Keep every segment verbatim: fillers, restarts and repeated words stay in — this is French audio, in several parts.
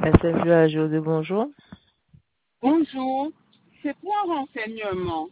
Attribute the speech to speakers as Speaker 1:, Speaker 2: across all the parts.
Speaker 1: S M G A G O D, bonjour.
Speaker 2: Bonjour, c'est pour un renseignement.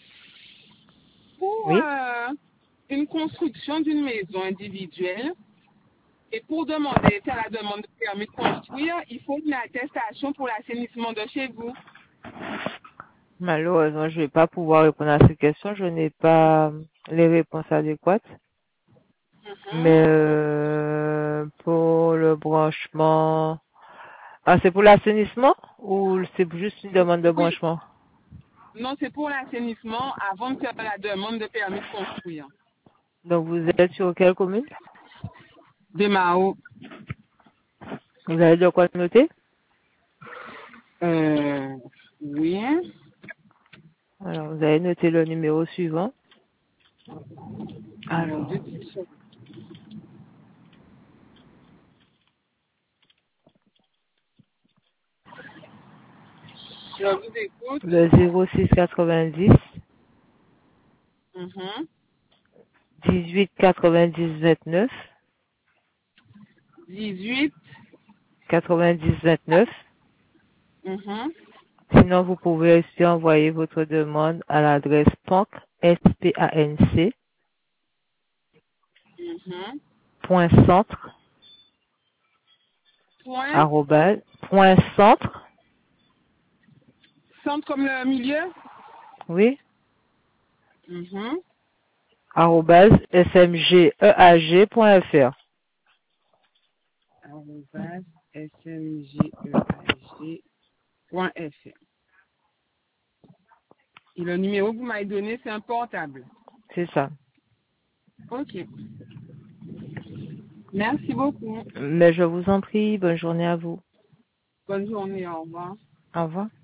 Speaker 2: Pour
Speaker 1: Oui.
Speaker 2: euh, une construction d'une maison individuelle et pour demander, faire la demande de permis de construire, il faut une attestation pour l'assainissement de chez vous.
Speaker 1: Malheureusement, je ne vais pas pouvoir répondre à cette question. Je n'ai pas les réponses adéquates. Mais
Speaker 2: Mhm.
Speaker 1: euh, pour le branchement... Ah, c'est pour l'assainissement ou c'est juste une demande de
Speaker 2: Oui,
Speaker 1: branchement?
Speaker 2: non, c'est pour l'assainissement avant de faire la demande de permis de construire.
Speaker 1: Donc, vous êtes sur quelle commune?
Speaker 2: De Mao.
Speaker 1: Vous avez de quoi noter?
Speaker 2: Euh, oui.
Speaker 1: Alors, vous allez noter le numéro suivant.
Speaker 2: Alors,
Speaker 1: Alors,
Speaker 2: deux petites choses. Je vous écoute.
Speaker 1: le zéro six quatre-vingt-dix
Speaker 2: Mhm.
Speaker 1: dix-huit quatre-vingt-dix vingt-neuf
Speaker 2: dix-huit.
Speaker 1: quatre-vingt-dix vingt-neuf.
Speaker 2: Mhm.
Speaker 1: Sinon, vous pouvez aussi envoyer votre demande à l'adresse panc, S P A N C,
Speaker 2: Mhm.
Speaker 1: point centre,
Speaker 2: Point.
Speaker 1: arrobase, point centre,
Speaker 2: Centre comme le milieu.
Speaker 1: oui,
Speaker 2: Mhm.
Speaker 1: arrobase, smgeag point fr.
Speaker 2: arobase smgeag point fr. Et le numéro que vous m'avez donné, c'est un portable.
Speaker 1: C'est ça.
Speaker 2: Ok. Merci beaucoup.
Speaker 1: Mais je vous en prie, bonne journée à vous.
Speaker 2: Bonne journée. Au revoir.
Speaker 1: Au revoir.